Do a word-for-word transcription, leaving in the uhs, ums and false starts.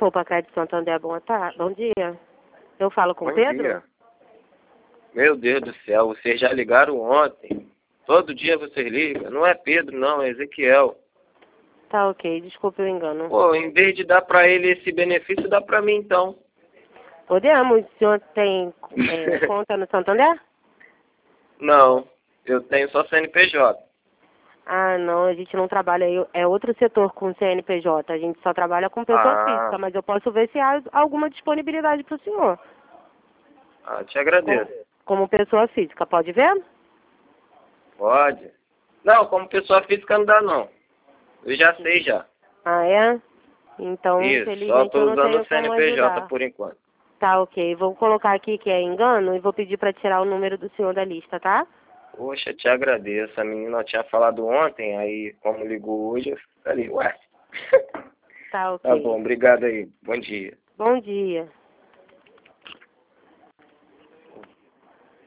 Poupa Crédito Santander, boa tarde. Bom dia. Eu falo com o Bom Pedro? dia. Meu Deus do céu, vocês já ligaram ontem. Todo dia vocês ligam. Não é Pedro, não, é Ezequiel. Tá ok, desculpe o engano. Pô, em vez de dar pra ele esse benefício, dá pra mim então. Podemos? O senhor tem é, conta no Santander? Não, eu tenho só C N P J. Ah, não, a gente não trabalha, aí, é outro setor com C N P J, a gente só trabalha com pessoa Ah, física, mas eu posso ver se há alguma disponibilidade para o senhor. ah, te agradeço. Como, como pessoa física, pode ver? Pode. Não, como pessoa física não dá não. Eu já sei já. Ah, é? Então, Isso, só infelizmente tô eu não usando tenho o C N como P J ajudar. por enquanto. Tá, ok, vou colocar aqui que é engano e vou pedir para tirar o número do senhor da lista, tá? Poxa, te agradeço. A menina tinha falado ontem, aí como ligou hoje, eu falei, ué. Tá, ok. Tá bom, obrigado aí. Bom dia. Bom dia.